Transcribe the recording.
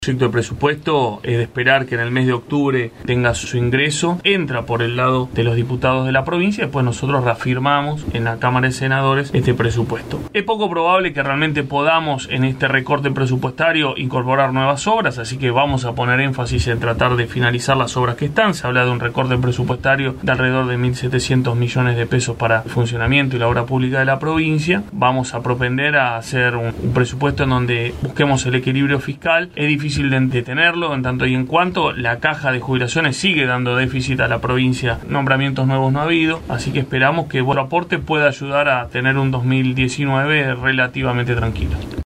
El proyecto de presupuesto es de esperar que en el mes de octubre tenga su ingreso, entra por el lado de los diputados de la provincia, después nosotros reafirmamos en la Cámara de Senadores este presupuesto. Es poco probable que realmente podamos en este recorte presupuestario incorporar nuevas obras, así que vamos a poner énfasis en tratar de finalizar las obras que están. Se habla de un recorte presupuestario de alrededor de 1.700 millones de pesos para el funcionamiento y la obra pública de la provincia. Vamos a propender a hacer un presupuesto en donde busquemos el equilibrio fiscal. Es difícil de detenerlo en tanto y en cuanto la caja de jubilaciones sigue dando déficit a la provincia, nombramientos nuevos no ha habido, así que esperamos que vuestro aporte pueda ayudar a tener un 2019 relativamente tranquilo.